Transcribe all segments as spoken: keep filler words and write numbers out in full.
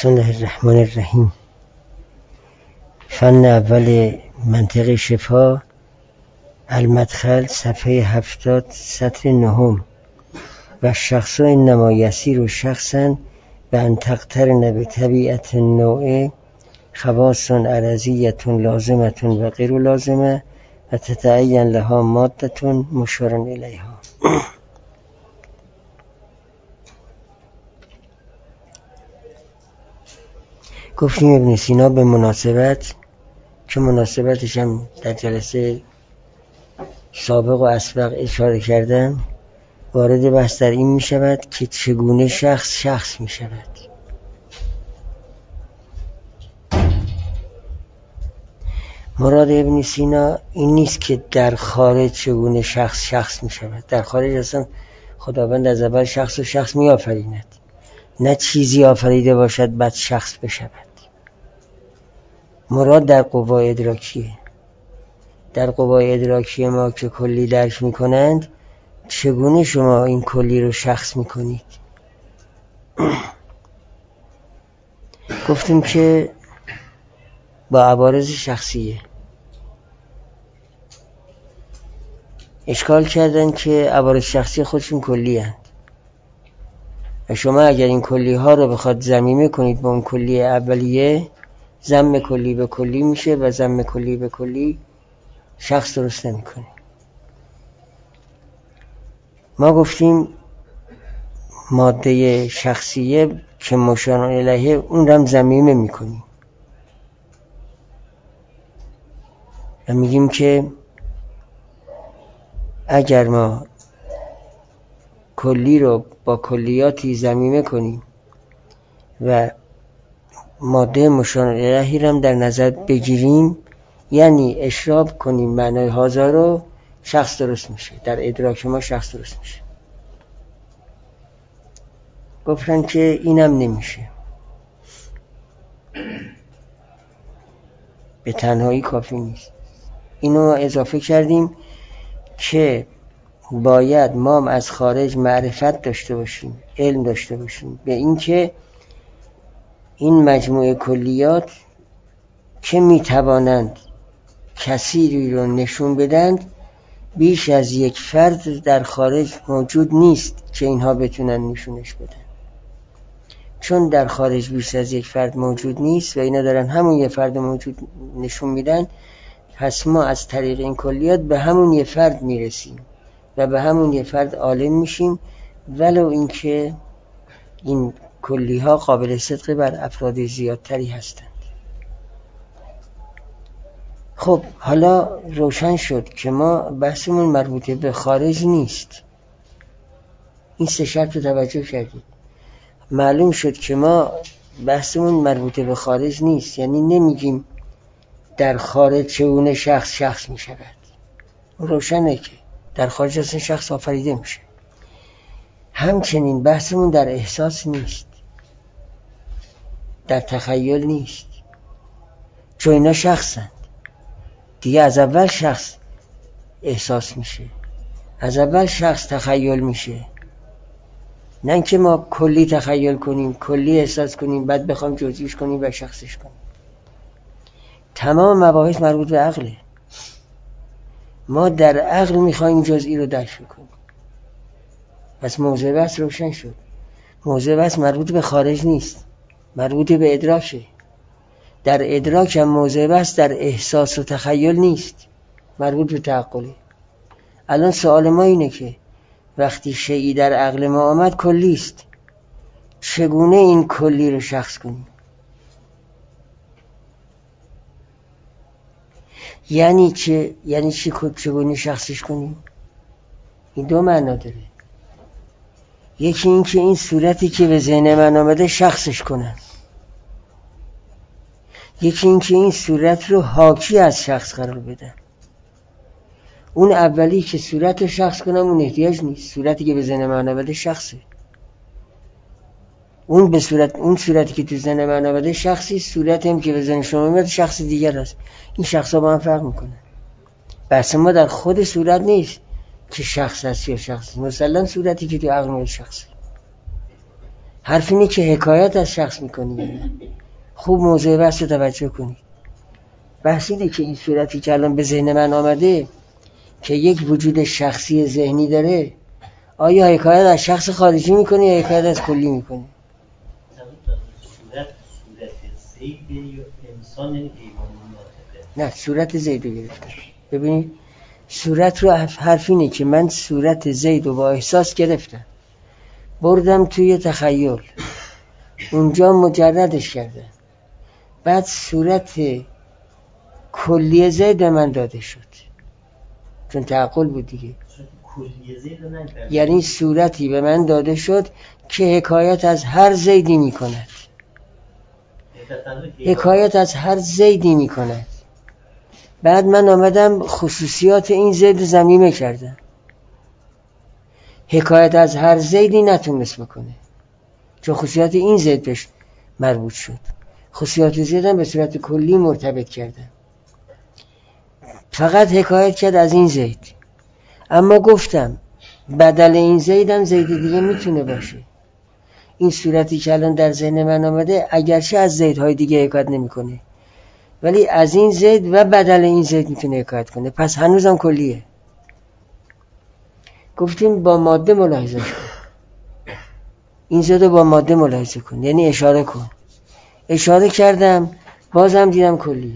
بسم الله الرحمن الرحیم. فن اول منطق شفا، المدخل، صفحه هفتاد، سطر نهم. و شخص انما یسیر شخصا به ان تقترن به طبیعت نوع خواص عرضیت لازمت و غیر لازمه و تتعین لها مادت مشار الیها. گفتیم ابن سینا به مناسبت، که مناسبتش هم در جلسه سابق و اسبق اشاره کردم، وارد بحث در این می شود که چگونه شخص شخص می شود. مراد ابن سینا این نیست که در خارج چگونه شخص شخص می شود. در خارج اصلا خداوند از اول شخص و شخص می آفریند، نه چیزی آفریده باشد بعد شخص بشود. مراد در قوای ادراکیه. در قوای ادراکی ما که کلی درک می کنند، چگونه شما این کلی رو شخص می کنید؟ گفتیم که با عوارض شخصیه. اشکال کردن که عوارض شخصی خودشون کلی هستند و شما اگر این کلی ها رو بخواد ضمیمه کنید با اون کلی اولیه، ضم کلی به کلی میشه و ضم کلی به کلی شخص درست نمی کنه. ما گفتیم ماده شخصیه که مشار الیه، اون رو هم ضمیمه می کنیم و میگیم که اگر ما کلی رو با کلیاتی ضمیمه کنیم و ماده مشار الیه رو هم در نظر بگیریم، یعنی اشراب کنیم معنای هازا رو، شخص درست میشه. در ادراک ما شخص درست میشه. گفتن که اینم نمیشه، به تنهایی کافی نیست. اینو اضافه کردیم که باید ما از خارج معرفت داشته باشیم، علم داشته باشیم به این که این مجموعه کلیات که میتوانند کثیری رو نشون بدند، بیش از یک فرد در خارج موجود نیست که اینها بتونن نشونش بدن. چون در خارج بیش از یک فرد موجود نیست و اینا دارن همون یک فرد موجود نشون میدن، پس ما از طریق این کلیات به همون یک فرد میرسیم و به همون یک فرد عالم میشیم، ولو اینکه این کلی ها قابل صدق بر افراد زیادتری هستند. خب حالا روشن شد که ما بحثمون مربوط به خارج نیست. این سه شرط رو توجه کردید. معلوم شد که ما بحثمون مربوط به خارج نیست، یعنی نمیگیم در خارج چگونه شخص شخص می شود. روشنه که در خارج اصلا شخص آفریده میشه. همچنین بحثمون در احساس نیست، در تخیل نیست، چون اینا شخصند دیگه. از اول شخص احساس میشه، از اول شخص تخیل میشه، نه اینکه ما کلی تخیل کنیم، کلی احساس کنیم، بعد بخوایم جزئیش کنیم و شخصش کنیم. تمام مباحث مربوط به عقله. ما در عقل میخوایم جزئی رو درک کنیم. پس موضوع بحث روشن شد. موضوع بحث مربوط به خارج نیست، مربوط به ادراکه. در ادراک هم موضوع بحث در احساس و تخیل نیست، مربوط به تعقله. الان سوال ما اینه که وقتی شیئی در عقل ما آمد کلی است، چگونه این کلی رو شخص کنیم؟ یعنی چه؟ یعنی چی چگونه شخصش کنیم؟ این دو معنا داره. یکی این که این صورتی که به ذهن من آمده شخصش کنم، یکی این که این صورت رو حاکی از شخص قرار بدم. اون اولی که صورت رو شخص کنم اون احتیاج نیست. صورتی که به ذهن من آمده شخصه. اون به صورت اون صورتی که تو ذهن من آمده شخصی، صورتی هم که به ذهن شما آمده شخص دیگر است. این شخصا با هم فرق میکنه. بحث ما در خود صورت نیست که شخص است یا شخص. مثلا صورتی که تو عقل ما شخصه. حرف اینه که حکایت از شخص میکنی یا نه. خوب موضوع بحث رو توجه کنید. بحث اینه که این صورتی که الان به ذهن من آمده که یک وجود شخصی ذهنی داره، آیا حکایت از شخص خارجی میکنی یا حکایت از کلی میکنی؟ صورت صورت زید یا انسان حیوانی ناطقه؟ نه، صورت زید رو گرفتم. ببینید صورت رو حرف اینه که من صورت زید رو با احساس گرفتم، بردم توی تخیل، اونجا مجردش کردم، بعد صورت کلی زید به من داده شد، چون تعقل بود دیگه. کلی زید رو نگرد، یعنی صورتی به من داده شد که حکایت از هر زیدی می کند، حکایت از هر زیدی می کند. بعد من آمدم خصوصیات این زید ضمیمه کردم، حکایت از هر زیدی نتونست بکنه چون خصوصیات این زید بهش مربوط شد. خصوصیات زیدم به صورت کلی مرتبط کردم، فقط حکایت کرد از این زید. اما گفتم بدل این زیدم زید دیگه میتونه باشه. این صورتی که الان در ذهن من آمده اگرچه از زیدهای دیگه حکایت نمیکنه، ولی از این زید و بدل این زید میتونه حکایت کنه، پس هنوزم کلیه. گفتیم با ماده ملاحظه کن، این زید رو با ماده ملاحظه کن، یعنی اشاره کن. اشاره کردم بازم دیدم کلیه.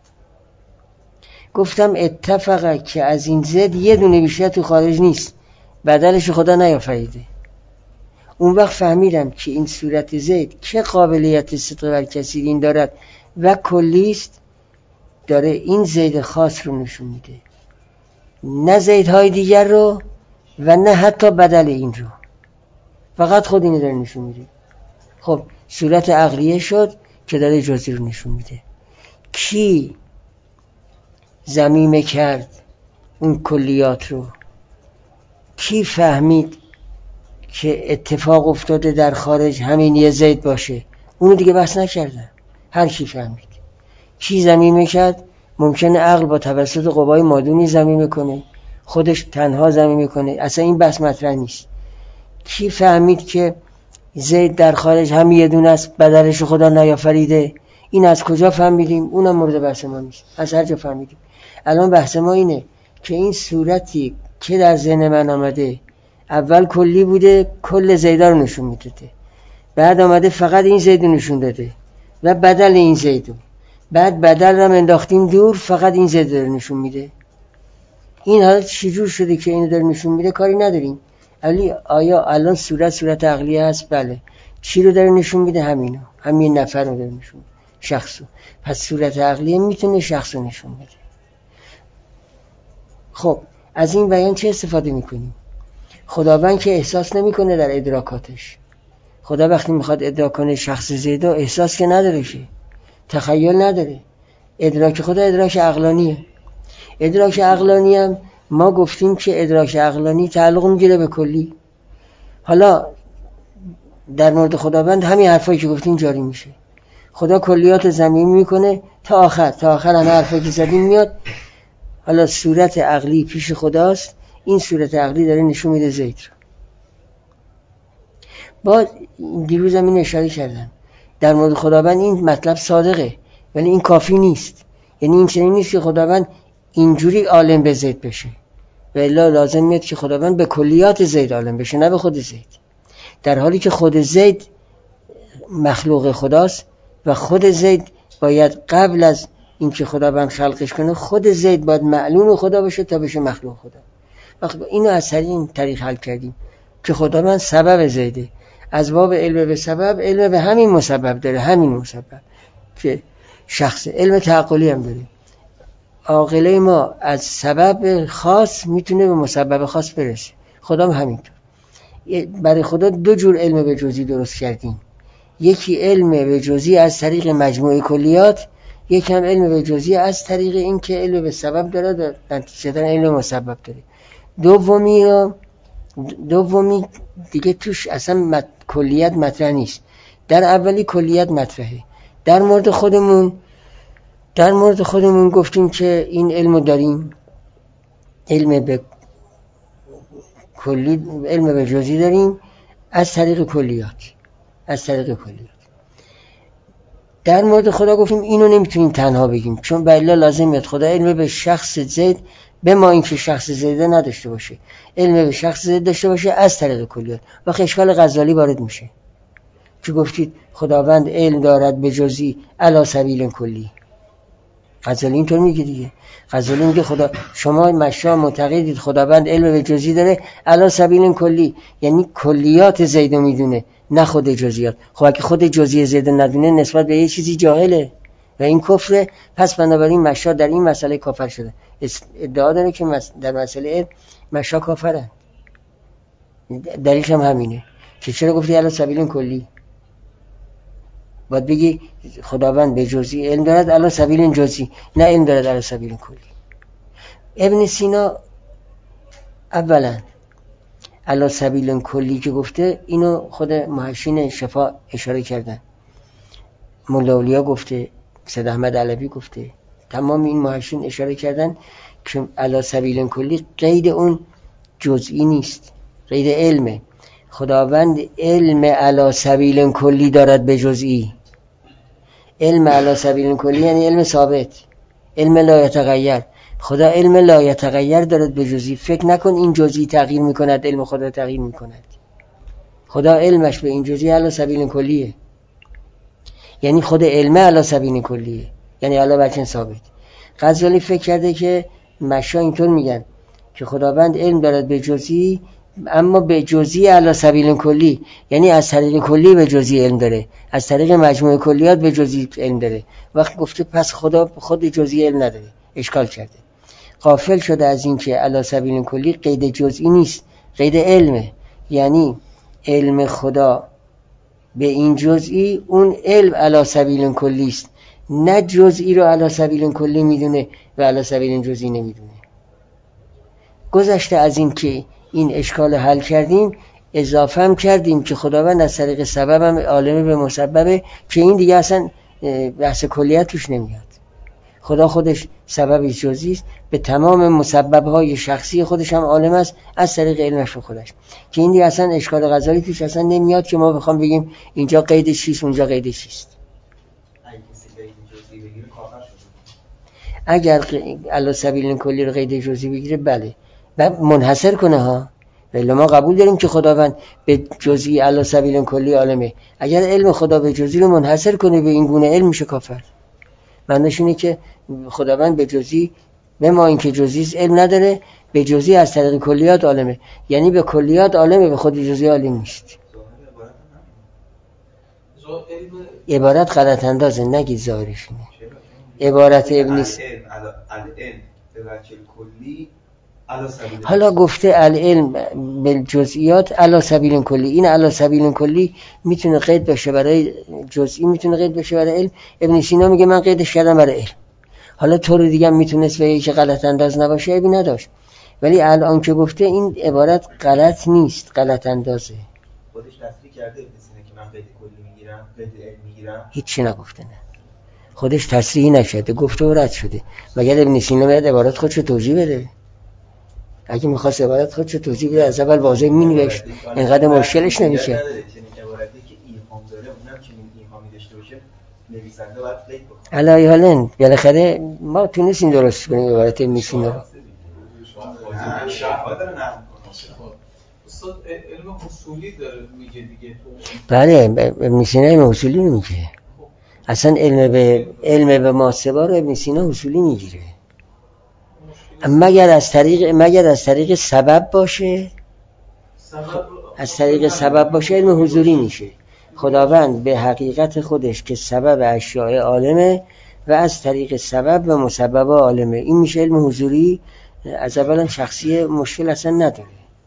گفتم اتفقه که از این زید یه دونه بیشتر تو خارج نیست، بدلش خدا نیافریده. اون وقت فهمیدم که این صورت زید که قابلیت صدق بر کثیر این دارد و کلیست، داره این زید خاص رو نشون میده، نه زیدهای دیگر رو و نه حتی بدل این رو، فقط خود اینو داره نشون میده. خب صورت عقلیه شد که داره جزئی رو نشون میده. کی ضمیمه کرد اون کلیات رو؟ کی فهمید که اتفاق افتاده در خارج همین یه زید باشه؟ اونو دیگه بحث نکردم، هر کی فهمید. کی ضمیمه کرد؟ ممکنه عقل با توسط قوای مادونی ضمیمه کنه، خودش تنها ضمیمه کنه، اصلا این بحث مطرح نیست. کی فهمید که زید در خارج هم یه دونه است، بدلش خدا نیافریده؟ این از کجا فهمیدیم؟ اونم مورد بحث ما نیست، از هر جا فهمیدیم. الان بحث ما اینه که این صورتی که در ذهن من آمده اول کلی بوده، کل زیدا رو نشون میداده، بعد آمده فقط این زید رو نشون داده و بدل این زید رو، بعد بدل رو انداختیم دور، فقط این زید رو نشون میده. این حالت چجور شده که اینو داره نشون میده؟ کاری نداریم. ولی آیا الان صورت صورت عقلیه هست؟ بله. چی رو داره نشون میده؟ همینو، همین نفر رو داره نشون میده، شخصو. پس صورت عقلیه میتونه شخص رو نشون بده. خب از این بیان چه استفاده میکنیم؟ خداوند که احساس نمیکنه در ادراکاتش. خدا وقتی میخواد ادراک کنه شخص زیدا، احساس که نداره، شه تخیل نداره. ادراک خدا ادراک عقلانیه. ادراک عقلانی هم ما گفتیم که ادراک عقلانی تعلق میگیره به کلی. حالا در مورد خداوند همین حرفایی که گفتیم جاری میشه. خدا کلیات زمین میکنه تا آخر، تا آخر همه حرفایی که زدیم میاد. حالا صورت عقلی پیش خداست، این صورت عقلی داره نشون میده زید رو. با دیروز هم این اشاره کردم در مورد خداوند این مطلب صادقه، ولی این کافی نیست. یعنی این چنین نیست که خداوند اینجوری عالم به زید بشه، و الا لازم میاد که خداوند به کلیات زید عالم بشه، نه به خود زید. در حالی که خود زید مخلوق خداست و خود زید باید قبل از اینکه خداوند خلقش کنه، خود زید باید معلوم خدا باشه تا بشه مخلوق خدا. وقتی اینو از این طریق حل کردیم که خداوند سبب زیده، از باب علم به سبب، علم به همین مسبب داره، همین مسبب که شخص علم تعقلی هم داره. عاقله ما از سبب خاص میتونه به مسبب خاص برسه، خدا هم همینطور. برای خدا دو جور علم به جزئی درست کردیم، یکی علم به جزئی از طریق مجموعه کلیات، یکی هم علم به جزئی از طریق این که علم به سبب داره، نتیجتا علم مسبب داره. دومی دومی دیگه توش اصلا مت... کلیت مطرح نیست. در اولی کلیت مطرحه. در مورد خودمون در مورد خودمون گفتیم که این علمو داریم، علم به کلی، علم به جزئی داریم از طریق کلیات. از طریق کلیات. در مورد خدا گفتیم اینو نمیتونیم تنها بگیم، چون بلا لازم میاد خدا علم به شخص زید به ما اینکه شخص زید نداشته باشه، علم به شخص زید داشته باشه از طریق کلیات. وقتی اشکال غزالی وارد میشه که گفتید خداوند علم دارد به جزئی علی سبیل کلی. غزالی اینطور میگه دیگه. غزالی میگه خدا شما مشا معتقدید خداوند علم به جزئی داره علی سبیل کلی، یعنی کلیات زید میدونه نه خود جزئیات. خب اگه خود جزئی زید ندونه نسبت به یه چیزی جاهله و این کفره، پس بنابراین مشا در این مسئله کافر شده. ادعا داره که در مسئله مشا کافرن. دلیلش هم همینه که چرا گفتی علی سبیل کلی؟ باید بگی خداوند به جزئی علم دارد علی سبیل جزئی، نه علم دارد علی سبیل کلی. ابن سینا اولا علی سبیل کلی که گفته اینو خود محشین شفا اشاره کردن، مولا اولیا گفته، سید احمد علوی گفته، تمام این محشین اشاره کردن که علی سبیل کلی قید اون جزئی نیست، قید علمه. خداوند علم علی سبیل کلی دارد به جزئی. علم علی سبیل کلی یعنی علم ثابت، علم لا یتغیر. خدا علم لا یتغیر دارد به جزئی. فکر نکن این جزئی تغییر میکند علم خدا تغییر میکند. خدا علمش به این جزئی علی سبیل کلیه، یعنی خود علم علی سبیل کلیه، یعنی علی وجه ثابت. غزالی فکر کرده که مشا اینطور میگن که خداوند علم دارد به جزئی، اما به جزئی علی سبیل کلی، یعنی از طریق کلی به جزئی علم داره، از طریق مجموع کلیات به جزئی علم داره. وقت گفته پس خدا خود جزئی علم نداره، اشکال کرده. غافل شده از این که علی سبیل کلی قید جزئی نیست، قید علمه، یعنی علم خدا به این جزئی اون علم علی سبیل کلی است، نه جزئی رو علی سبیل کلی میدونه و علی سبیل جزئی نمیدونه. گذشته از این که این اشکال حل کردیم، اضافه هم کردیم که خداوند از طریق سبب هم عالم به مسببه که این دیگه اصلا بحث کلیت توش نمیاد. خدا خودش سبب جزئی است، به تمام مسببهای شخصی خودش هم عالم است از طریق علمش به خودش، که این دیگه اصلا اشکال غزالی توش اصلا نمیاد که ما بخوام بگیم اینجا قید چیست اونجا قید چیست. اگر علی سبیل کلی رو قید جزئی بگیره بله منحصر کنه ها، ولی ما قبول داریم که خداوند به جزئی علی سبیل کلی عالمه. اگر علم خدا به جزئی رو منحصر کنه به این گونه علم میشه کافر. معنیش اینه که خداوند به جزئی به ما اینکه جزئی علم نداره، به جزئی از طریق کلیات عالمه، یعنی به کلیات عالمه، به خود جزئی عالم نیست. عبارت غلط اندازه، نگید ظاهرش اینه. عبارت ابن حالا گفته العلم بالجزئیات علی سبیل کلی، این علی سبیل کلی میتونه قید بشه برای جزئی، میتونه قید بشه برای علم. ابن سینا میگه من قیدش کردم برای علم. حالا طور دیگه هم میتونست به که غلط انداز نباشه، ابی نداشت، ولی الان که گفته این عبارت غلط نیست، غلط اندازه. خودش تصریح کرده ابن سینا که من قید کلی میگیرم، قید علم میگیرم، هیچی نگفته. نه خودش تصریح نشده، گفته و رد شده. مگر ابن سینا میاد عبارت خودشو توضیح بده؟ اگه میخواست عبارت خودشو توضیح بده از اول واضح مینوشت، اینقدر مشکلش نمیشه. چنین عبارتی که ایهام داره اونم چنین ایهامی داشته باشه نویسنده باید قید بکنه. علی حالن بالاخره ما تونستیم درست کنیم عبارت ابن سینا رو. استاد علم اصولی داره میگه دیگه. بله ابن سینا علم اصولی رو میگه. اصلا علم به علم به ماسبا رو ابن سینا اصولی میگیره، مگر از طریق مگر از طریق سبب باشه. از طریق سبب باشه علم حضوری میشه. خداوند به حقیقت خودش که سبب اشیاء عالمه و از طریق سبب و مسبب عالمه، این میشه علم حضوری. از اولا شخصی مشکل اصلا نداره.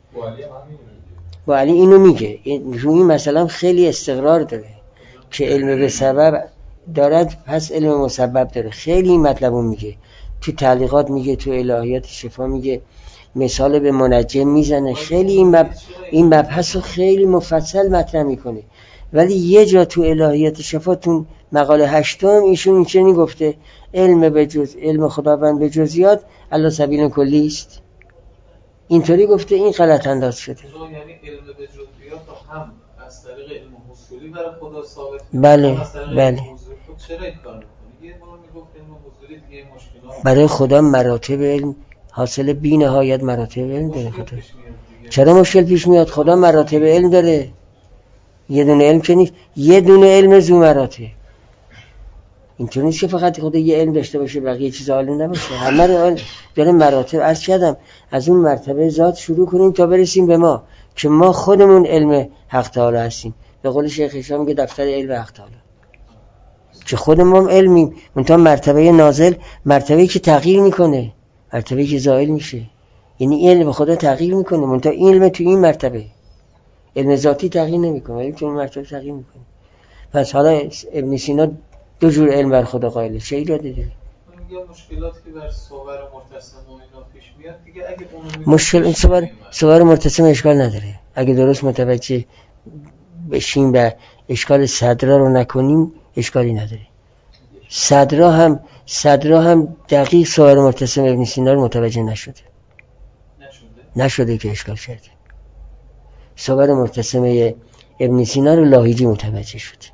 با علی اینو میگه، روی مثلا خیلی استقرار داره که علم به سبب دارد پس علم مسبب داره. خیلی این مطلبو میگه، تو تعلیقات میگه، تو الهیات شفا میگه، مثال به منجم میزنه. خیلی این مب... این مبحث رو خیلی مفصل مطرح میکنه. ولی یه جا تو الهیات شفا تو مقاله هشتم ایشون این چنین گفته علم به جز علم خداوند به جزئیات علی سبیل کلی است. اینطوری گفته، این غلط انداز شده. یعنی علم به جزئیات هم از طریق علم حصولی برای خدا ثابت بله بله چرا این کار میکنی؟ یه بار میگفت علم حصولی دیگه مشکلات برای خدا مراتب علم حاصل بی نهایت مراتب علم داره. خدا چرا مشکل پیش میاد؟ خدا مراتب علم داره، یه دونه علم که نیست، یه دونه علم ذو مراتب. اینطور نیست که فقط خدا یه علم داشته باشه بقیه چیز عالی نباشه، همه رو داره مراتب. عرض کردم از اون مرتبه ذات شروع کنیم تا برسیم به ما که ما خودمون علم حق تعالی هستیم. به قول شیخ هشام میگه دفتر علم حق تعالی، که خودمون علمیم. منتها مرتبه نازل مرتبه‌ای که تغییر میکنه، مرتبه‌ای که زائل میشه، یعنی علم خدا تغییر میکنه. منتها این علم تو این مرتبه، علم ذاتی تغییر نمیکنه ولی تو این مرتبه تغییر میکنه. پس حالا ابن سینا دو جور علم بر خدا قائله. چه ایرادی داره؟ میگه مشکلاتی که بر صور مرتسم و اینا پیش میاد دیگه، اگه اون مشکل این صور صور مرتسم اشکال نداره. اگه درست متوجه بشیم و اشکال صدرا رو نکنیم اشکالی نداره. صدرا هم صدرا هم دقیق صور مرتسم ابن سینا رو متوجه نشده. نشده نشده که اشکال شده. صور مرتسم ابن سینا رو لاهیجی متوجه شده.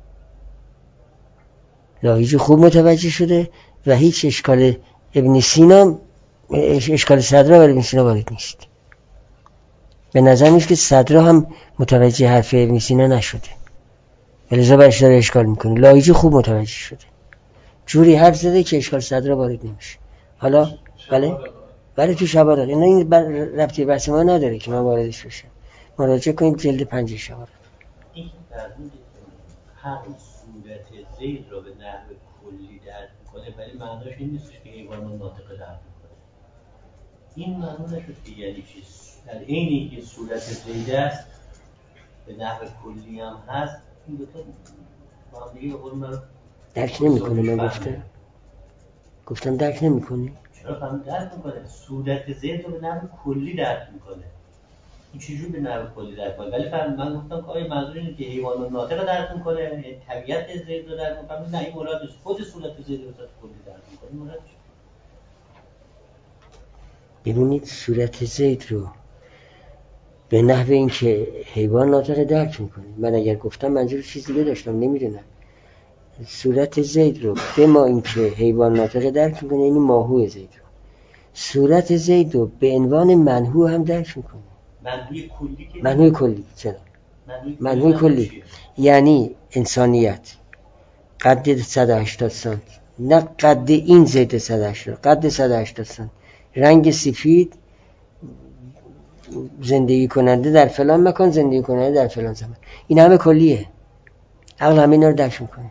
لاهیجی خوب متوجه شده و هیچ اشکال ابن سینا اشکال صدرا بر ابن سینا وارد نیست. به نظر میاد که صدرا هم متوجه حرف ابن سینا نشده، ولذا برش داره اشکال میکنه. لاهیجی خوب متوجه شده، جوری حرف زده که اشکال صدرا وارد نمیشه. حالا بله بله تو شبارا اینا این ربطی بحث ما نداره که من واردش بشم. مراجعه کنید جلد پنج شبارا. این در مورد هر صورت زید رو به نحو کلی درک میکنه ولی معناش این نیستش که حیوان ناطق درک میکنه. این معنا نشد که یعنی چی در عین که صورت زید است به نحو کلی هم هست، این دو تا با هم دیگه به قول من درک نمیکنه. من گفتم گفتم درک نمیکنه. چرا فهم درک میکنه؟ صورت زید رو به نحو کلی درک میکنه. این چجور به نحو کلی درک میکنه؟ ولی فهم من گفتم که آیا منظور اینه که حیوان ناطق درک میکنه، طبیعت زید رو درک میکنه؟ نه، این مراد نیست. خود صورت زید رو به کلی درک میکنه. مراد چیه؟ ببینید صورت زید رو به نحو این که حیوان ناطق درک میکنه. من اگر گفتم منظور چیز دیگه داشتم، نمیدونم. صورت زید رو به ما این که حیوان ناطق درک میکنه، یعنی ماهو زید رو. صورت زید رو به عنوان منهو هم درک میکنه. منهوی کلی که منهوی کلی چرا؟ منهوی کلی یعنی انسانیت قد صد و هشتاد سانتی، نه قد این زید صد و هشتاد، قد صد و هشتاد سانتی، رنگ سفید، زندگی کننده در فلان مکان، زندگی کننده در فلان زمان. این همه کلیه، عقل همه اینا رو درک میکنه.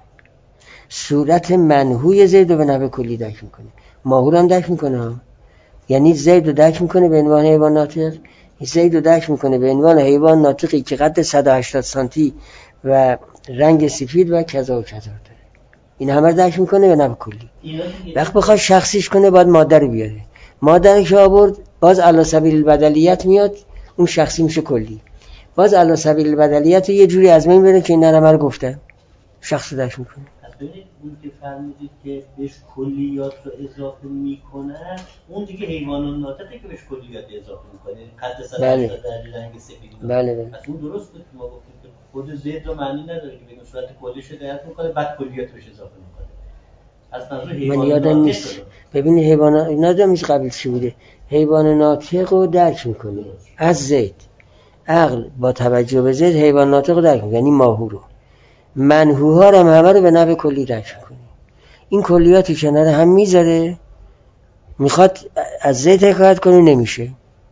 صورت منهوی زید رو به نحو کلی درک میکنه. ماهو رو هم درک میکنه، یعنی زید رو درک میکنه به عنوان حیوان ناطق، زید رو درک میکنه به عنوان حیوان ناطقی که قد صد و هشتاد سانتی و رنگ سفید و کذا و کذا داره. این همه رو درک میکنه به نحو کلی. وقت بخواد شخصیش کنه باید ماده رو بیاره. ماده که آورد باز علی سبیل البدلیت میاد، اون شخصی میشه کلی. باز علی سبیل البدلیت رو یه جوری از بین بره که این نرمه رو گفته شخص رو درک میکنه. ببینید اون که فرمودید که بهش کلیات رو اضافه میکنن، اون دیگه حیوان ناطقی که بهش کلیات اضافه میکنه، قد صد و هشتاد در رنگ سفید. بله بله. پس اون درست بود که ما گفتیم که خود زید رو معنی نداره که به صورت کلیش رو درک میکنه بعد کلیات بهش اضافه میکنه. از منظور حیوان من یادم نیست. ببینید حیوان نادم میشه قبل چی بوده. حیوان ناطق رو درک میکنه از زید. عقل با توجه به زید حیوان ناطق رو درک میکنه، یعنی ماهو رو. منهوها رو همه رو به نحو کلی درک میکنه. این کلیاتی کنار هم میذاره، میخواد از زید حکایت کنه نمیشه،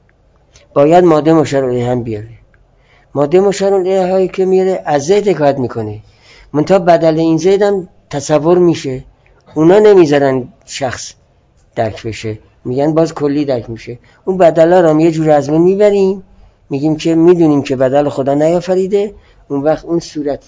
باید ماده مشار الیه هم بیاره. ماده مشار الیه هایی که میاره از زید حکایت میکنه، منتها بدل این زید هم تصور میشه. اونا نمیذارن شخص درک بشه، میگن باز کلی درک میشه. اون بدلا رو هم یه جور از من میبریم، میگیم که میدونیم که بدل خدا نیافریده. اون وقت اون صورت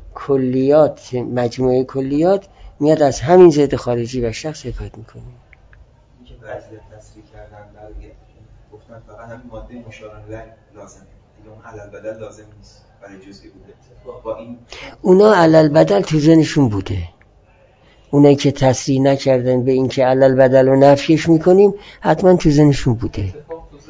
کلیات، مجموعه کلیات میاد از همین زید خارجی و شخص حکایت میکنه. این که وضعیت تصریح کردن برای گفتن فقط همین ماده مشار الیه لازمه، دیگه اون علل بدل لازم نیست برای جزئی بوده. با این اونا علل بدل تو ذهنشون بوده. اونایی که تصریح نکردن به این که علل بدل رو نفیش میکنیم حتما تو ذهنشون بوده.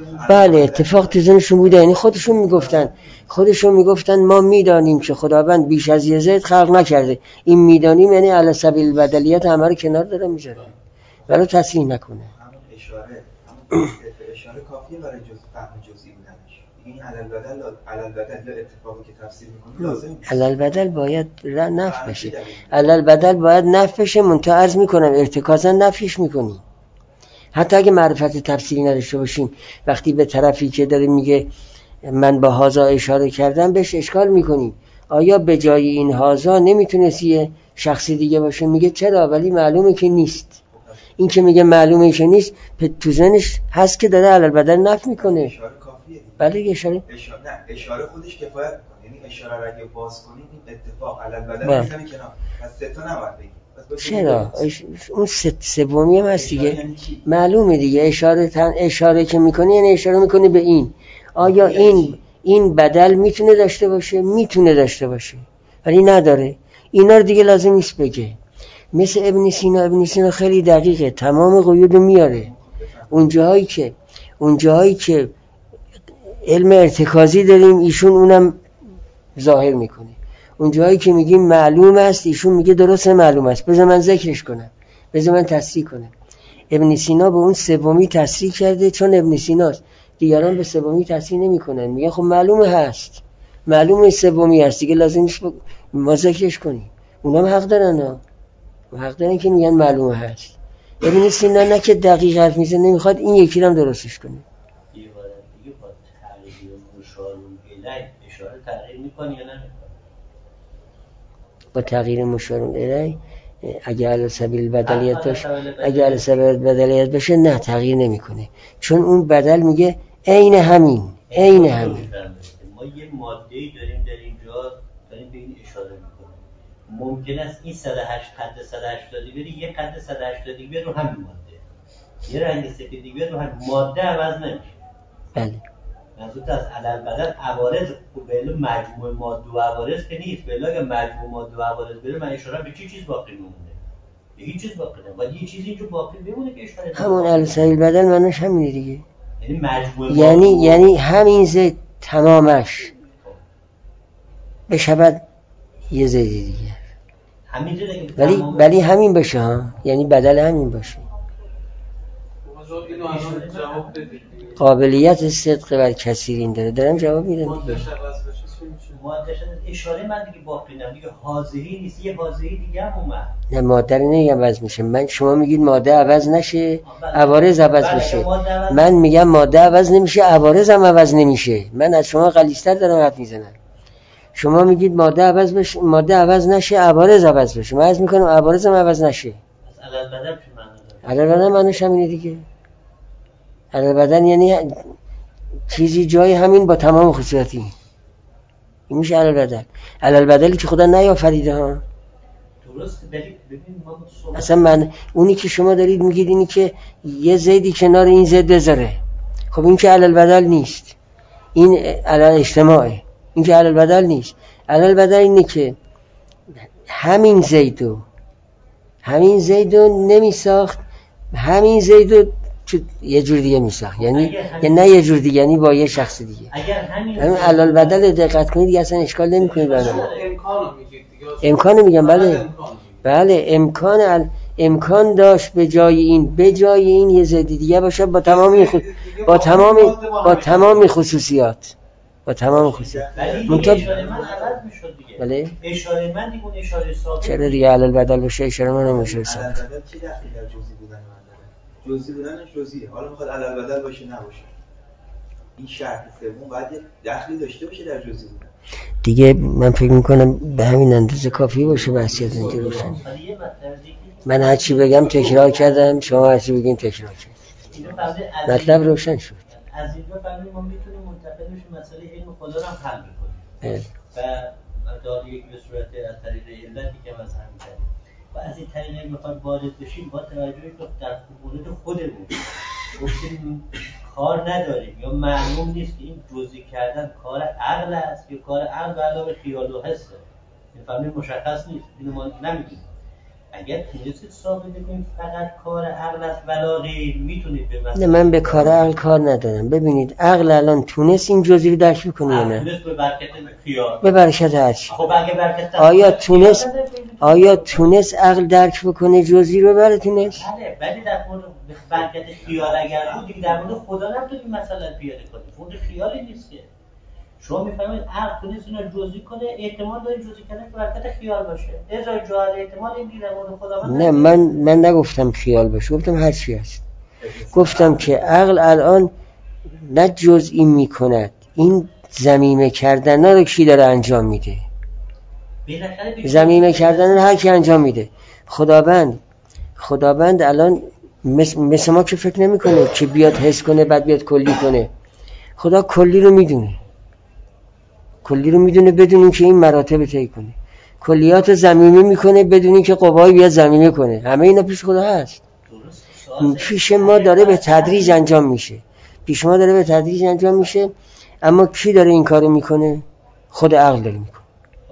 بله اتفاق تو ذهنشون بوده، یعنی خودشون میگفتن خودشون میگفتن ما میدانیم که خداوند بیش از یه زید خلق نکرده، این میدانیم یعنی علی سبیل البدلیت همه رو کنار داره میذاره ولی تصریح نکنه. همون اشاره همون اشاره کافیه برای جز فهم جزئی بودنش. این علل بدل علل بدل یا اتفاقی که تفسیر میکنه لازم نیست. علل بدل باید نفی بشه. علل بدل باید نفی بشه. منتها عرض میکنم ارتکازا نفیش میکنی. حتی اگه معرفت تفسیری نداشته باشیم وقتی به طرفی که داره میگه من با هازا اشاره کردم بهش اشکال میکنیم. آیا به جای این هازا نمیتونست یه شخصی دیگه باشه؟ میگه چرا، ولی معلومه که نیست. این که میگه معلومه که نیست تو ذهنش هست که داره علل بدل نفی میکنه. اشاره کافیه. بله اشاره اشاره نه اشاره خودش کفایت میکنه. یعنی اشاره را اگه باز کنیم این اتفاق علل بدل میزنه کنار. پس سه تا نباید بگیم. چرا؟ اون سومی هم هست دیگه. معلومه دیگه اشاره تن اشاره که میکنی یعنی اشاره میکنی به این. آیا این این بدل میتونه داشته باشه؟ میتونه داشته باشه ولی نداره. اینا رو دیگه لازم نیست بگه. مثل ابن سینا ابن سینا خیلی دقیقه، تمام قیود رو میاره. اون جاهایی که اون جاهایی که علم ارتکازی داریم ایشون اونم ظاهر میکنه. اون جایی که میگیم معلوم است ایشون میگه درسته معلوم است. بذار من ذکرش کنم، بذار من تصریح کنم. ابن سینا به اون سومی تصریح کرده چون ابن سیناست. دیگران به سومی تصریح نمیکنن، میگن خب معلومه هست، معلومه سومی هست دیگه لازم نیست ما ذکرش کنیم. اونم حق دارن ها، حق دارن که میگن معلومه هست. ابن سینا نه که دقیق حرف میزنه، نمیخواد این یکی رو هم درستش کنه. دیگه با تغییر مشار الیه اشاره تغییر میکنه یا نه؟ با تغییر مشار الیه اگه علی سبیل بدلیت باشه، اگه علی سبیل بدلیت باشه نه تغییر نمیکنه، چون اون بدل میگه عین همین عین همین. ما یه ماده‌ای داریم در اینجا داریم به این اشاره میکنیم. ممکن است این صد و هشت قد صد و هشتاد بری یه قد صد و هشتاد بری رو همین ماده، یه رنگ سفیدی بری رو همین ماده عوض نمیشه. بله منظورت از علل بدل عوارض به مجموع ماده و عوارض که نیست. به اگه مجموع ماده و عوارض بره من اشاره به چی چیز باقی میمونه؟ به هیچ چیز باقی نمیمونه. ولی یه چیزی اینجا باقی بمونه که اشاره همون علی سبیل بدل معنیش همینه دیگه. یعنی مجموع یعنی ماده یعنی همین زید تمامش بشود یه زید دیگه. همین زید ولی ولی همین باشه ها، یعنی بدل همین باشه. قابلیت صدق بر کثیرین داره. دارم جواب میدم دیگه. ماده اشاره من دیگه باقی نمیاد دیگه. حاضری نیست، یه حاضری دیگه هم اومد. نه ماده نمیگم عوض میشه. من شما میگید ماده عوض نشه عوارض عوض بشه. من میگم ماده عوض نمیشه عوارض هم عوض نمیشه. من از شما غلیظتر دارم حرف میزنم. شما میگید ماده عوض بشه، ماده عوض نشه عوارض عوض بشه. من عرض میکنم عوارض هم عوض نشه. پس علل بدل چه معنی داره؟ علل بدل معنیش همینه دیگه. علل بدل یعنی چیزی جای همین با تمام خصوصیاتی. این میشه علل بدل. علل بدلی که خدا نیافریده ها. درسته. ولی ببین ما صحبت اصلا من اونی که شما دارید میگید اینی که یه زیدی کنار این زید بذاره، خب این که علل بدل نیست، این علل اجتماعه. این که علل بدل نیست. علل بدل اینه که همین زیدو همین زیدو نمیساخت، همین زیدو یه جور دیگه میساخت. یعنی یعنی نه یه جور دیگه، یعنی با یه شخص دیگه. اگر همین همین علل بدل دقت کنید دیگه اصلا اشکال نمیکنه. امکانو میگید دیگه. امکانو میگم بله. بله امکان ال... امکان داشت به جای این به جای این یه زید دیگه باشه با تمام خ... با تمام با تمام خصوصیات با تمام خصوصیات. ولی اشاره من عوض میشد دیگه. بله اشاره من دیگه اون اشاره ثابت. چرا دیگه علل بدل باشه اشاره من نمیشه ثابت. علل بدل چی دخلی در جزئی بودن من داره؟ جزئی بودنش جزئیه. حالا میخواد علل بدل باشه نباشه. این شرط سوم باید دخلی داشته باشه در جزئی بودن. دیگه من فکر میکنم به همین اندازه کافی باشه بحثیت اینجا روشن. من هر چی بگم تکرار کردم، شما هر چی بگین تکرار کردید. مطلب روشن شد. از اینجا فهمیدیم ما میتونیم منتقل بشیم مسئله علم خدا رو هم حل بکنیم. و داره یک به صورت از طریق علتی که مثلا می‌کنیم. و از این طریق میخوایم وارد بشیم با توجه به در مورد خودمون گفتیم کار نداریم یا معلوم نیست که این جزئی کردن کار عقل است یا کار عقل علاوه خیال و حسه. میفهمیم مشخص نیست. اینو ما نمی‌دونیم. اگر تونستید ثابت کنید فقط کار عقل است ولا غیر، میتونید به نه من به کار عقل کار ندارم. ببینید عقل الان تونست این جزئی رو درک بکنه یا نه؟ تونست به برکت خیال، به برکت هرچی. خب اگه برکت آیا تونست آیا تونست عقل درک بکنه جزئی رو؟ بله تونست. بله، ولی در مورد برکت خیال اگر بود دیگه در مورد خدا نمیتونید مثلا پیاده کنید. اون خیالی نیست که شما میفهمید عقل تونست اینو جزئی کنه، احتمال داره جزئی کردن برکت خیال باشه. ازای جهال احتمال این دیگه در مورد خدا نه من من نگفتم خیال باشه، گفتم هر چی هست. گفتم که عقل الان نه جزئی میکند، این ضمیمه کردن رو کی داره انجام میده؟ ضمیمه کردن رو هر کی انجام میده؟ خداوند. خداوند الان مثل, مثل ما که فکر نمیکنه که بیاد حس کنه بعد بیاد کلی کنه. خدا کلی رو میدونه، کلی رو میدونه بدون اینکه این مراتب طی کنه. کلیات رو ضمیمه میکنه بدون اینکه قوای بیاد ضمیمه کنه. همه اینا پیش خدا هست. پیش ما داره به تدریج انجام میشه. پیش ما داره به تدریج انجام میشه. اما کی داره این کارو میکنه؟ خود عقل داره میکنه.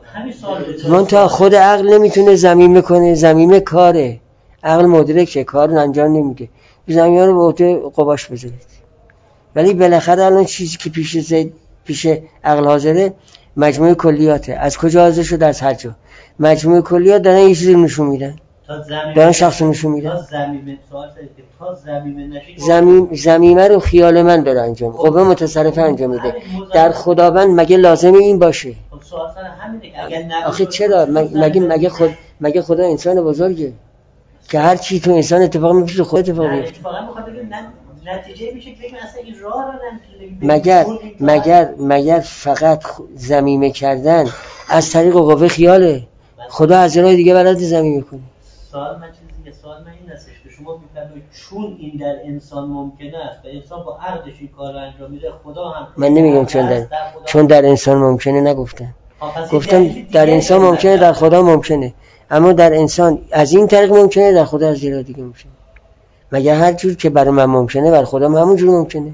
من تا خود عقل نمیتونه ضمیمه کنه. ضمیمه کاره. عقل مدرکه، کار انجام نمیده. ضمیمه رو به عهده قواش بذارید. ولی بالاخره الان چیزی که پیش زید پیش عقل حاضره مجموعه کلیاته. از کجا حاضر شده؟ از هر جا. مجموعه کلیات دارن یه چیزی نشون میدن، دارن شخص نشون میدن. تا زمینه سوال که تا زمینه نشه زمین زمینه رو خیال من داره انجام، قوه متصرفه انجام میده. در خداوند مگه لازمه این باشه؟ خب سوال سر همینه که اگر نبود آخه چرا مگه مگه خود مگه خدا انسان بزرگه که هر چی تو انسان اتفاق میفته خود اتفاق میفته؟ اتفاقا میخواد بگه نتیجه میشه که بگیم اصلا این راه رو نمیتونه. مگر مگر مگر فقط ضمیمه کردن از طریق قوه خیاله؟ خدا از راه دیگه بلد ضمیمه کنه. سوال من چیزی که سوال من این هستش که شما میفرمایید چون این در انسان ممکنه است و انسان با عقلش این کار رو انجام میده، خدا هم من نمیگم چون در چون در انسان ممکنه، نگفتم. گفتم در انسان ممکنه، در خدا ممکنه. اما در انسان از این طریق ممکنه، در خدا از راه دیگه ممکنه. مگر هر جور که برای من ممکنه بر خدا همون جور ممکنه؟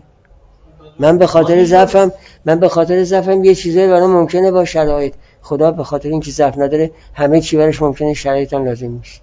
من به خاطر ضعفم من به خاطر ضعفم یه چیزایی برام ممکنه با شرایط. خدا به خاطر اینکه ضعف نداره همه چی براش ممکنه، شرایط هم لازم نیست.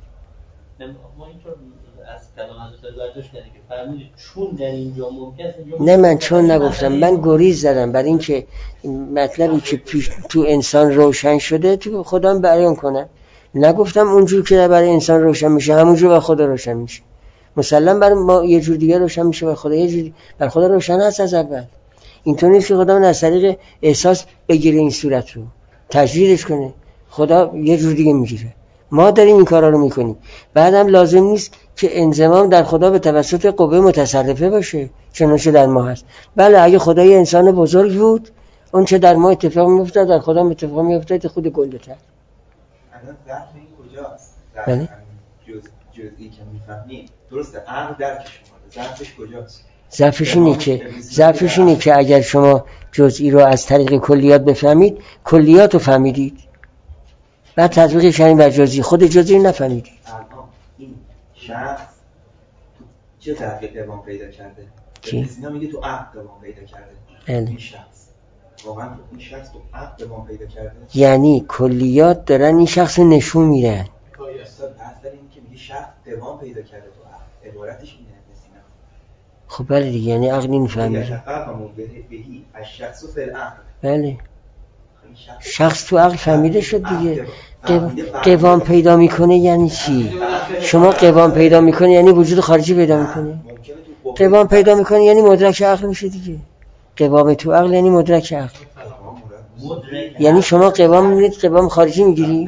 ما اینطور از کلام حضرت برداشت کردیم که فرمودید چون در اینجا ممکنه است. نه من چون نگفتم، من گریز زدم برای اینکه مطلبی که پیش تو انسان روشن شده تو خدا بیان کنم. نگفتم اونجور که برای انسان روشن میشه همونجور برای خدا روشن میشه. مسلم برای ما یه جور دیگه روشن میشه، برای خدا یه جور برای خدا روشن هست از اول. اینطور نیست که خدا از طریق احساس بگیره این صورت رو تجدیدش کنه. خدا یه جور دیگه میگیره. ما داریم این کارا رو میکنیم. بعدم لازم نیست که انضمام در خدا به توسط قوه متصرفه باشه چنانچه در ما هست. بله اگه خدا یه انسان بزرگ بود اون چه در ما اتفاق میافتاد در خدا اتفاق میافتاد خود گنده‌تر. الان ضعف این کجاست؟ بله جز جزئی که میفهمید درسته عقل درکش میکنه، ضعفش کجاست؟ ضعفش اینه که ضعفش اینه که اگر شما جزئی رو از طریق کلیات بفهمید، کلیات رو فهمیدید بعد تطبیقش کردین بر جزئی، خود جزئی رو نفهمیدید. الان این شخص تو چه ضعفی دوام پیدا کرده؟ چی؟ سینا میگه تو عقل دوام پیدا کرده. بله. این شخص واقعا این شخص تو عقل دوام پیدا کرده؟ یعنی کلیات دارن این شخص رو نشون میدن. اصلا بحث داره این که میگه شخص دوام پیدا کرده تو عقل، عبارتش اینه سینا. خب بله دیگه، یعنی عقل این فهمیده. یتفهم بهی الشخص فی العقل. بله شخص تو عقل فهمیده شد دیگه. قوام پیدا میکنه یعنی چی؟ شما قوام پیدا میکنه یعنی وجود خارجی پیدا میکنه. قوام پیدا میکنه یعنی مدرک عقل میشه دیگه. قوام تو عقل یعنی مدرک عقل. یعنی شما قوام میبینید قوام خارجی میگیری؟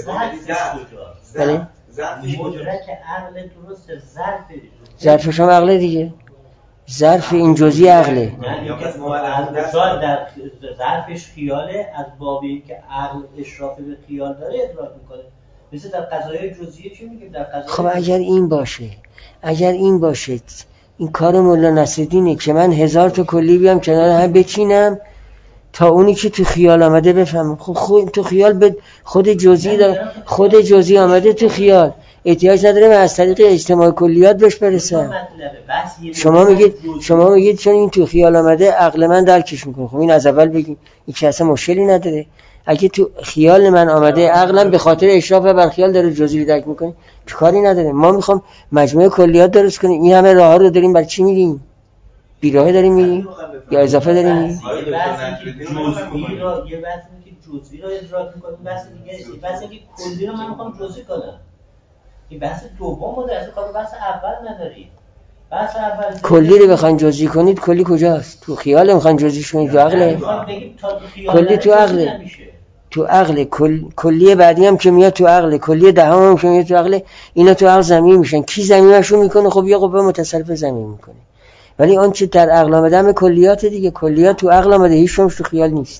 بله مدرک عقل درست، ظرف ظرفش هم عقله دیگه. ظرف این جزئی عقله. شاید در ظرفش خیاله، از بابی که عقل اشراف به خیال داره ادراک میکنه. مثل در قضایای جزئیه چی میگیم در قضایای خب اگر این باشه اگر این باشه این کار مولا نصرالدینه که من هزار تا کلی بیام کنار هم بچینم تا اونی که تو خیال آمده بفهمم. خب خود تو خیال به خود جزئی داره، خود جزئی آمده تو خیال، احتیاج نداره من از طریق اجتماع کلیات بهش برسم. شما میگید شما میگید چون این تو خیال آمده عقل من درکش میکنه. خب این از اول بگیم این که اصلا مشکلی نداره. اگه تو خیال من آمده عقلم به خاطر اشراف بر خیال داره جزئی رو درک میکنه، چه کاری نداره. ما میخوام مجموعه کلیات درست کنیم، این همه راه ها رو داریم برای چی میریم؟ بیراهه داریم میریم یا اضافه داریم میریم؟ یه بحثی که جزئی رو یه بحثی که جزئی رو ادراک میکنیم، بحث دیگه بحثی که کلی رو من میخوام جزئی کنم. این بحث دوم رو در اصل بحث اول نداریم. بحث اول کلی رو بخواید جزئی کنید، کلی کجاست؟ تو خیال میخواید جزئی کنید؟ تو عقله؟ کلی تو عقله. تو عقل کل... کلی بعدی هم که میاد تو عقل، کلی دهم هم که میاد تو عقل، اینا تو عقل زمین میشن. کی زمینشو میکنه؟ خب یه قوه متصرف زمین میکنه. ولی آن چه در عقل آمده همه کلیات دیگه، کلیات تو عقل آمده، هیچ کدومش تو خیال نیست.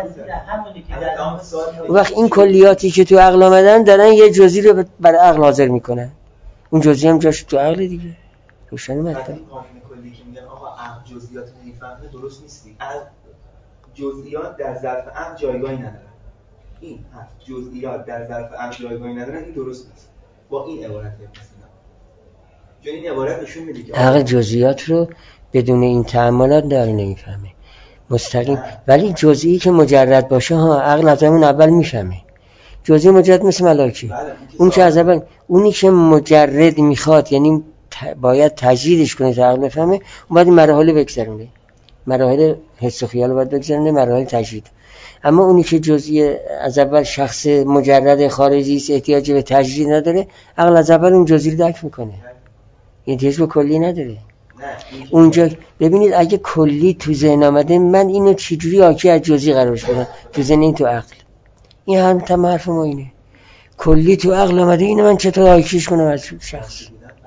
وقت این کلیاتی که تو عقل آمدن دارن یه جزئی رو برای عقل حاضر میکنن، اون جزئی هم جاش تو عقل دیگه. روشن مطلب قانون کلی که میگن آقا عقل جزئیات نمیفهمه درست نیستی. جزئیات در ظرف عقل جایگاهی نداره. این حرف جزئیات در ظرف عقل جایگاهی ندارن، این درست نیست. با این عبارت می‌رسیدم. چون این عبارت نشون میده که عقل جزئیات رو بدون این تأملات داره نمیفهمه مستقیم. ولی جزئی که مجرد باشه ها، عقل از همون اول میفهمه. جزئی مجرد مثل ملاکی، اون که از اول، اونی که مجرد میخواد یعنی باید تجدیدش کنه تا عقل بفهمه، اون باید مراحل بگذرونه، مراحل حس و خیال رو باید بگذرونه، مراحل تجدید. اما اونی که جزئی از اول شخص مجرد خارجی است، احتیاج به تجدید نداره، عقل از اول اون جزئی رو درک میکنه، احتیاج به کلی نداره. اونجا ببینید اگه کلی تو ذهن آمده، من اینو چجوری آکی از جزئی قرارش بدم تو ذهن، این تو عقل. این هم تمام حرف ما اینه، کلی تو عقل آمده، اینو من چطور آکیش کنم از شخص؟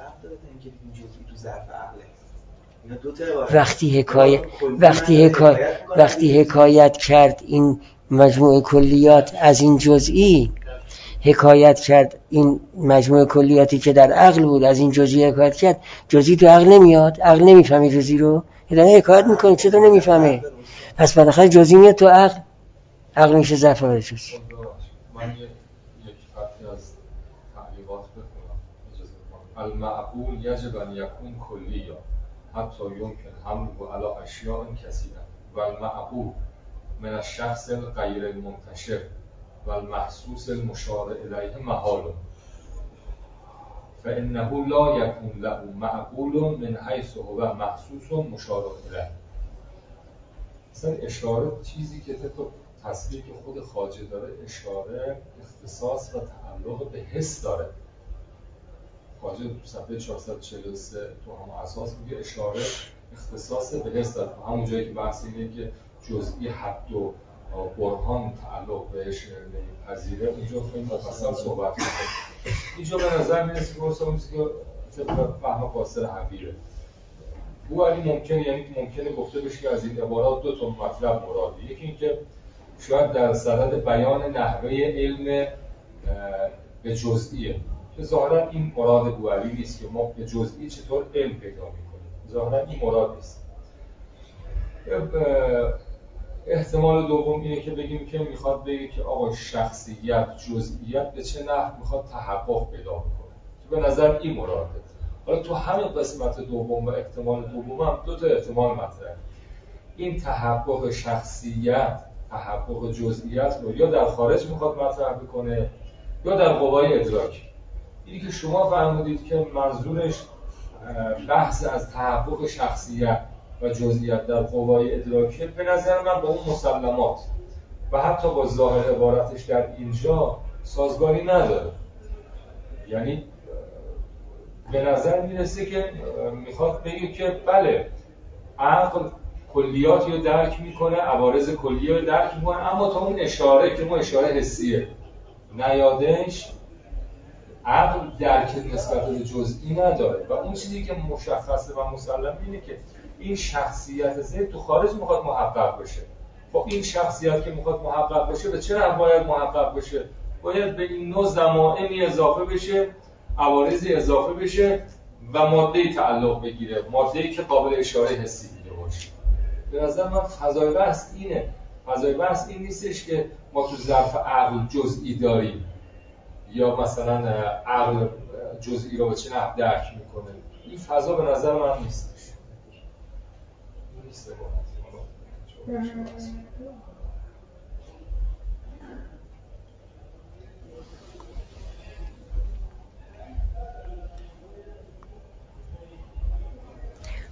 وقتی حکایت وقتی حکایت وقتی حکایت کرد این مجموعه کلیات از این جزئی، حکایت کرد این مجموعه کلیاتی که در عقل بود از این جزئی حکایت کرد، جزئی تو عقل نمیاد، عقل نمیفهمه جزئی رو، یعنی حکایت میکنه چطور نمیفهمه؟ پس بالاخره جزئی میاد تو عقل، عقل میشه ظرف برای جزئی. من یک خطی از تعلیقات بکنم اجازه کنم. المعقول یجب ان یکون کلیه حتی یمکن حمله علی اشیاء کثیره و المعقول من الشخص غیر المنتشر و المحسوس المشار الیه محال فانه لا یکون له معقول من حیث هو محسوس مشار الیه. مثلا اشاره چیزی که تو تصریح که خود خواجه داره، اشاره اختصاص و تعلق به حس داره. خواجه صفحه چهارصد و چهل و سه تو هم اساس میگه اشاره اختصاص به حس داره. همون جایی که بحث اینه که جزئی حد و برهان تعلق بهش نمیپذیره، اونجا خیلی مفصل صحبت میکنه. اینجا به نظر میرسه که اون چیزی که فهم قاصر حبیره. ولی ممکنه، یعنی ممکنه گفته بشه که از این عبارات دو تا مطلب مراده. یکی اینکه شاید در صدد بیان نحوه علم به جزئیه که ظاهرا این مراد بوعلی نیست که ما به جزئی چطور علم پیدا میکنیم، ظاهرا این مراد نیست. احتمال دوم اینه که بگیم که میخواد بگه که آقا شخصیت جزئیت به چه نحو میخواد تحقق پیدا بکنه، که به نظر این مراده. حالا تو همین قسمت دوم و احتمال دوم هم دو تا احتمال مطرحه. این تحقق شخصیت، تحقق جزئیات رو یا در خارج میخواد مطرح بکنه یا در قوای ادراک. اینی که شما فرمودید که منظورش بحث از تحقق شخصیت و جزئیات در قوای ادراکه، به نظر من با اون مسلمات و حتی با ظاهر عبارتش در اینجا سازگاری نداره. یعنی به نظر میرسه که میخواد بگه که بله عقل کلیات رو درک میکنه، عوارض کلیه رو درک میکنه، اما تا اون اشاره که ما اشاره حسیه نیادش، عقل درک نسبت به جزئی نداره. و اون چیزی که مشخصه و مسلم اینه که این شخصیت زید تو خارج میخواد محقق بشه. خب این شخصیت که میخواد محقق بشه به چه نحو باید محقق بشه؟ باید به این نوع ضمائمی اضافه بشه، عوارضی اضافه بشه و ماده‌ای تعلق بگیره، ماده‌ای که قابل اشاره حسی دیده باشه. به نظر من فضای بحث اینه. فضای بحث این نیستش که ما تو ظرف عقل جزئی داریم یا مثلا عقل جزئی رو به چه نحو درک میکنه. این فضا به نظر من نیستش. نیست.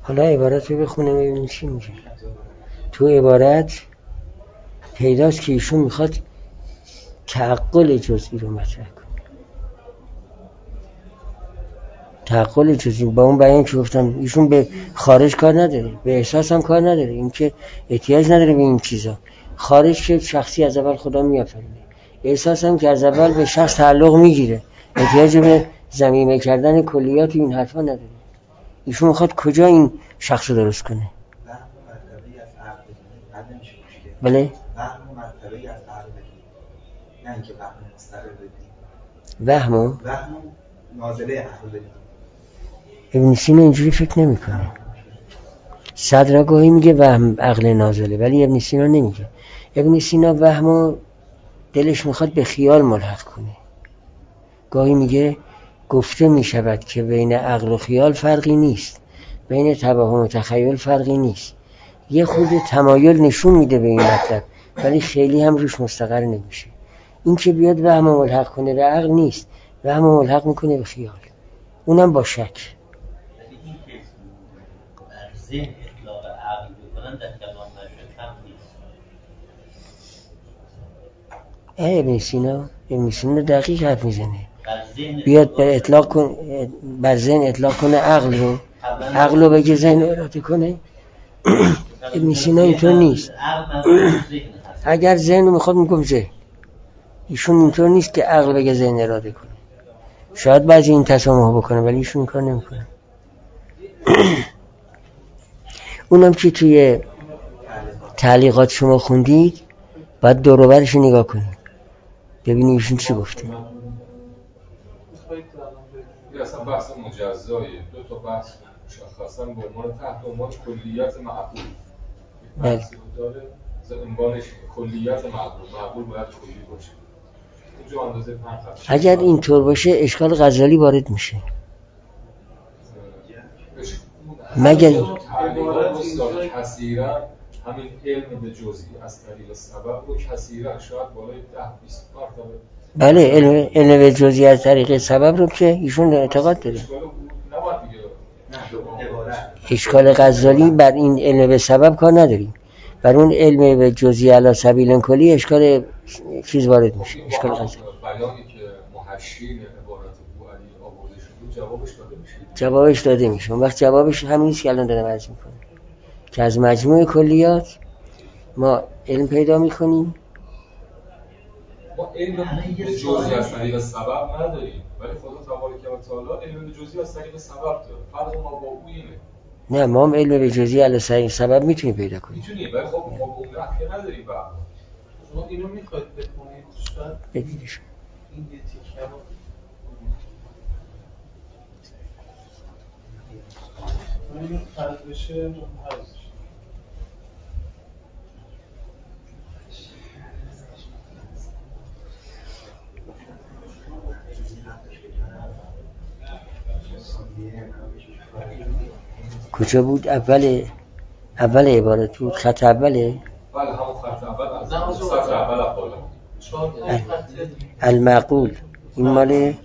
حالا عبارت رو بخونم ببینیم چی میگه. تو عبارت پیداست که ایشون میخواد تعقل جزئی رو مطرح کنه. تعقل جزئی با اون بیان که گفتم ایشون به خارج کار نداره، به احساس هم کار نداره، این که احتیاج نداره به این چیزا. خارج که شخصی از اول خدا میآفرینه، احساس هم که از اول به شخص تعلق میگیره، احتیاج به ضمیمه کردن کلیات این حرفا نداره. ایشون میخواد کجا این شخص رو درست کنه؟ بله؟ وهم مرتبه‌ای از عقل بدید، نه اینکه وهم مستقل بدید. وهم وهم نازله عقل بدید. ابن سینا اینجوری فکر نمی‌کنه. صدر گاهی میگه وهم عقل نازله، ولی ابن سینا نمیگه. ابن سینا وهمو دلش میخواد به خیال ملحق کنه. گاهی میگه گفته میشود که بین عقل و خیال فرقی نیست، بین توهم و تخیل فرقی نیست. یه خود تمایل نشون میده به این مطلب، ولی خیلی هم روش مستقر نمیشه. این که بیاد وهم ملحق کنه به عقل نیست، وهم ملحق میکنه به خیال، اونم با شک. ولی این که بر ذهن اطلاق عقل بکنن در کلام مشهد هم نیست. ای ابن سینا ابن سینا دقیق حرف میزنه. بیاد به اطلاق کن، بر ذهن اطلاق کنه عقل رو، عقل رو بگه ذهن اراده کنه. ابن سینا اینطور نیست. اگر ذهن رو میخواد میگم ذهن، ایشون اینطور نیست که عقل بگه ذهن اراده کنه. شاید بعضی این تسامح بکنه ولی ایشون این کار نمیکنه. اونم که توی تعلیقات شما خوندید باید دور و برش نگاه کنید ببینید ایشون چی گفته. این اصلا بحث مجزایه، دو تا بحث مشخصا به عنوان تحت عنوان کلیت معقول بحثی داره. عنوانش کلیت معقول، معقول باید کلی باشه. اینجا اندازه پنج خط. اگر اینطور باشه اشکال غزالی وارد میشه. مگر تعلیقات کثیرا همین علم به جزئی از طریق سبب رو کثیرا شاید بالای ده بیست مرتبه. بله علم علم به جزئی از طریق سبب رو که ایشون اعتقاد داره. اشکال غزالی بر این علم به سبب کار نداریم، بر اون علم به جزئی علی سبیل کلی اشکال چیز وارد میشه. اشکال غزالی بیانی که محشین عبارت ابو علی آورده شده جوابش داده میشه. جوابش داده میشه. اون وقت جوابش همین نیست که الان دارم عرض میکنم که از مجموع کلیات ما علم پیدا میکنیم. ما علم به جزئی از طریق سبب نداریم، ولی خدا تبارک و تعالی علم به جزئی از طریق سبب داره. فرق ما با او اینه. نه ما هم علم به جزئی علی طریق سبب میتونیم پیدا کنیم. میتونیم ولی خب ما با اون راه نداریم. بعد شما اینو میخواید بخونید شاید بدیدش این یه تیکه رو این فرض بشه حذف بشه. کجا بود؟ اول اول عبارت بود، خط اوله. بله همون خط اول از سطر اول بالا. المعقول این مال این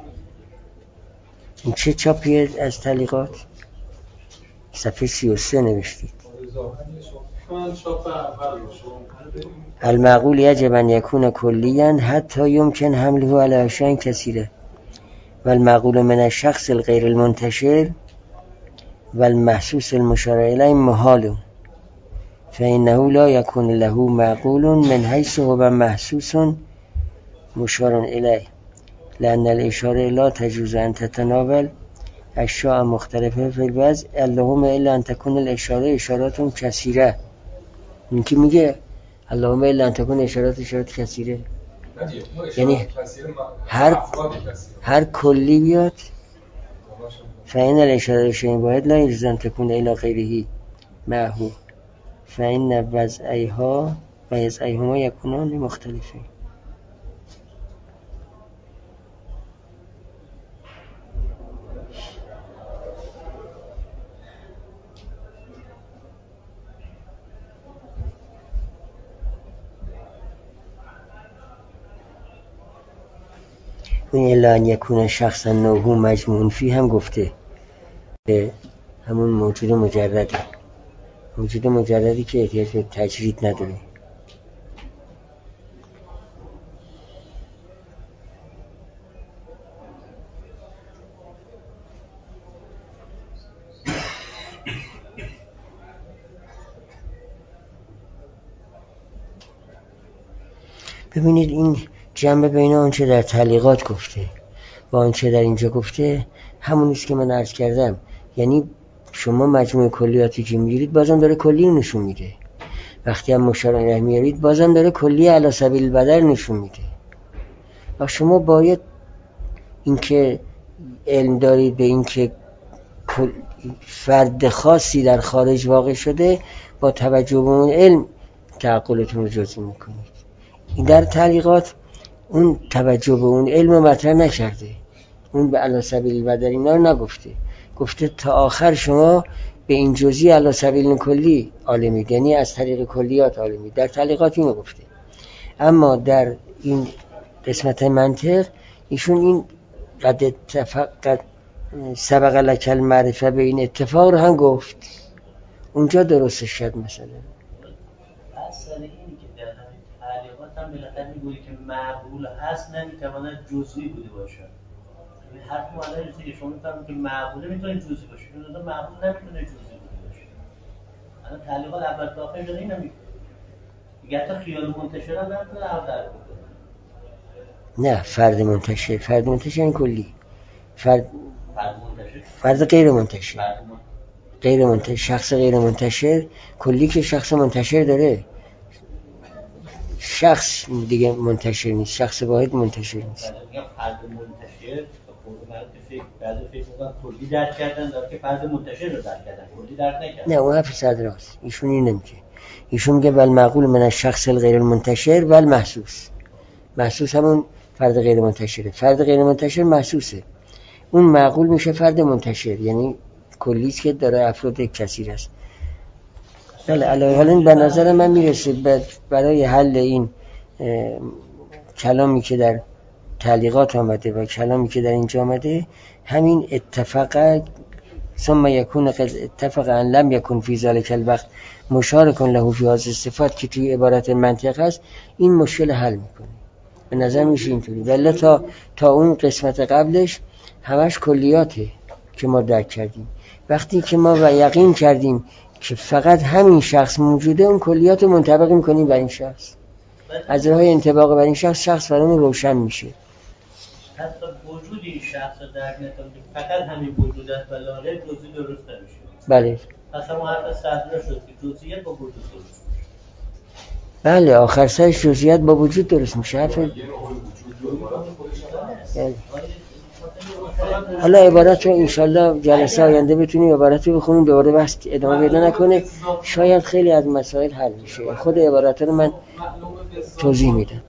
چه چاپیه از تعلیقات؟ صفحه سی و سه نوشتید. المعقول یجب ان یکون کلیا حتی یمکن حمله علی اشیاء کثیره والمعقول من الشخص الغیر المنتشر والمحسوس المشار الیه محال فانه لا یکون له معقول من حیث هو محسوس مشار الیه لأن الاشاره لا تجوز ان تتناول اشیاء مختلفه فی الوضع اللهم الا ان تكون الاشاره اشارات کثیره. این که میگه اللهم الا ان تكون اشارات اشارات کثیره، یعنی هر هر کلی بیاد فإن الاشاره شیء واحد لا يجوز ان تكون الی غیره معه فإن وضعیها وضعیهما یکونان مختلفه. این الا ان یکون شخصا نوعه مجموع فی هم گفته به همون موجود مجردی، موجود مجردی که احتیاج به تجرید نداره. ببینید این جنبه بین آنچه در تعلیقات گفته و آنچه در اینجا گفته همون است که من عرض کردم. یعنی شما مجموع کلیاتی که میگیرید بازم داره کلی رو نشون میده، وقتی هم مشارکت میارید بازم داره کلی علی سبیل البدر نشون میده. و شما باید اینکه علم دارید به اینکه فرد خاصی در خارج واقع شده، با توجه به اون علم تعقلتون رو جزئی میکنید. این در تعلیقات اون توجه به اون علم رو مطرح نکرده، اون به علی سبیل البدر اینا رو نگفته، گفته تا آخر شما به این جزئی علی سبیل کلی عالمید، یعنی از طریق کلیات عالمید. در تعلیقات اینو گفته. اما در این قسمت منطق ایشون این قد اتفاق قد سبق لک المعرفه به این اتفاق رو هم گفت. اونجا درستش شد. مثلا اصلا اینی که در همین تعلیقات هم بالاخره میگویی که معقول هست نمیتواند جزئی بوده باشد. این حرف معنی نیست که شما میفهمید که معقوله میتونه جزئی باشه، اون معقول نمیتونه جزئی بوده باشه. الان تعلیقات اول تا آخر داره اینو میگه. دیگه تا خیال منتشر هم نمیتونه عقل بکنه. نه، فرد منتشر، فرد منتشر این کلی. فرد فرد منتشر، فرد غیر منتشر. فرد غیر منتشر، شخص غیر منتشر کلی که شخص منتشر داره. شخص دیگه منتشر نیست، شخص واحد منتشر نیست. میگم فرد منتشر فکر بعضی فکر می‌کنن کلی درک کردن، در که فرد منتشر رو درک کردن، کلی درک نکردن. نه، اون حرف صدراست. ایشون این نمیگه. ایشون میگه بل معقول من الشخص الغیر المنتشر و المحسوس. محسوس همون فرد غیر منتشره. فرد غیر منتشر محسوسه. اون معقول میشه فرد منتشر، یعنی کلیست که داره افراد کثیر است. بله، علاوه حالا به نظر من میرسه برای حل این کلامی که در تعلیقات آمده و کلامی که در اینجا آمده، همین اتفاق ثم یکون قد اتفق ان لم یکن فی ذلک الوقت مشارک له فی هذه الصفات که توی عبارت منطق هست، این مشکل حل میکنه. به نظر میشه اینطوری. ولی تا تا اون قسمت قبلش همش کلیاته که ما درک کردیم. وقتی که ما و یقین کردیم که فقط همین شخص موجوده، اون کلیات رو منطبق میکنیم بر این شخص. از راه انطباق بر این شخص، شخص برامون روشن میشه. حتی وجود این شخص رو درک نکنیم که فقط همین وجود است و لاغر جزئی درست نمیشه. بله. اصلا ما حرف صدر شد که جزئیات با وجود درست میشه. بله، آخر سرش جزئیات با وجود درست میشه. حرف حالا عبارت رو انشالله جلسه آینده بتونیم عبارت رو بخونیم، دوباره بحث ادامه پیدا نکنه، شاید خیلی از مسائل حل میشه. خود عبارت رو من توضیح میدم.